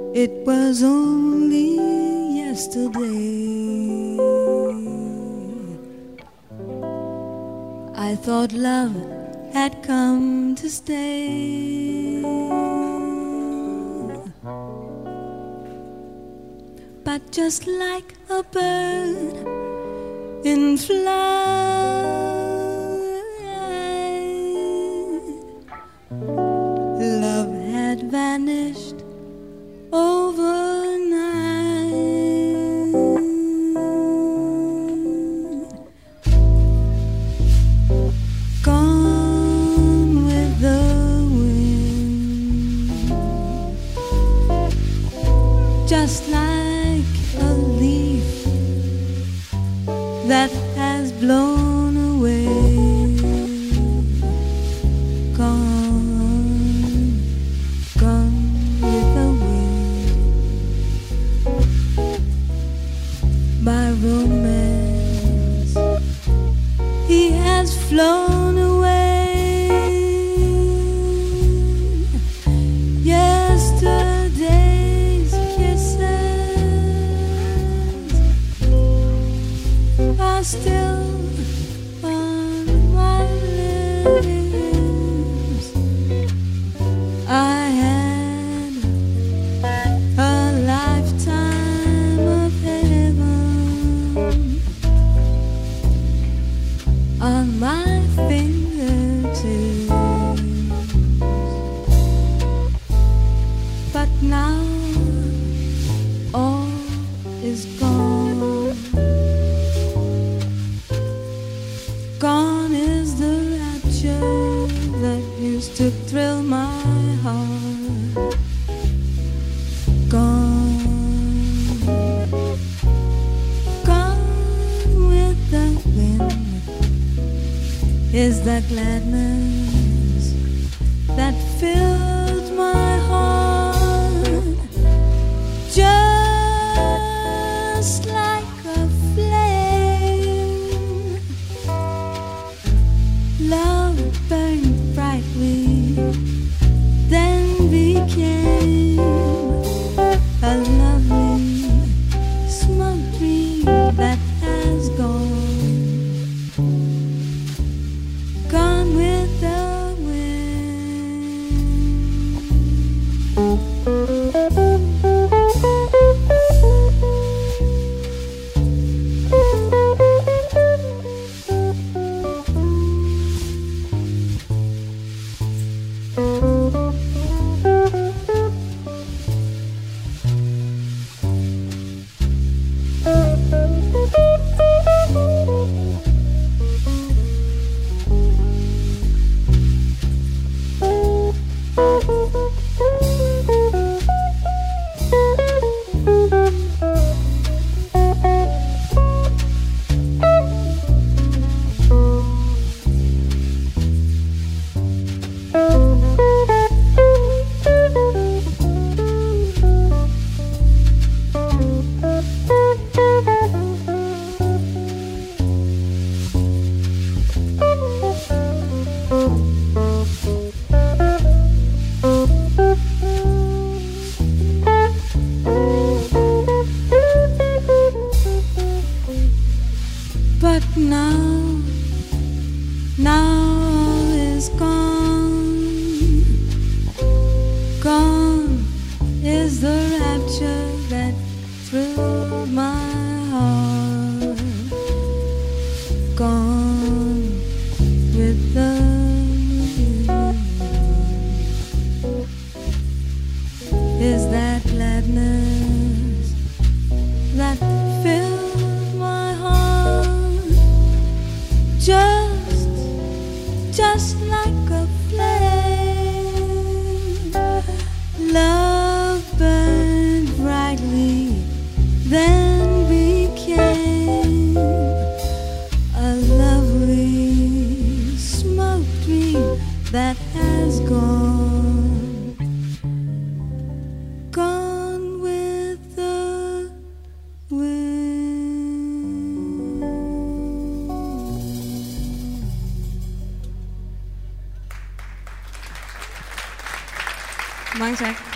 It was only yesterday I thought love had come to stay, but just like a bird in flight, love had vanished overnight. Gone with the wind, just like a leaf that has blown away. Gone with the wind. By romance he has flown away. Yesterday's kisses are still on my lips. I had a lifetime of heaven on my fingertips, but now all is gone. Gone is the rapture that used to thrill my heart. Gone, gone with the wind is the gladness that filled my heart, just like a flame. Love burned brightly, then became a lovely smoke dream that has gone. Gone with the but now all is gone. Gone is the rapture that thrilled my heart. Gone with the wind is that gladness that filled my heart, just like a flame. Love burned brightly, then became a lovely smoke dream that has gone. Gone with the wind. Mange tak.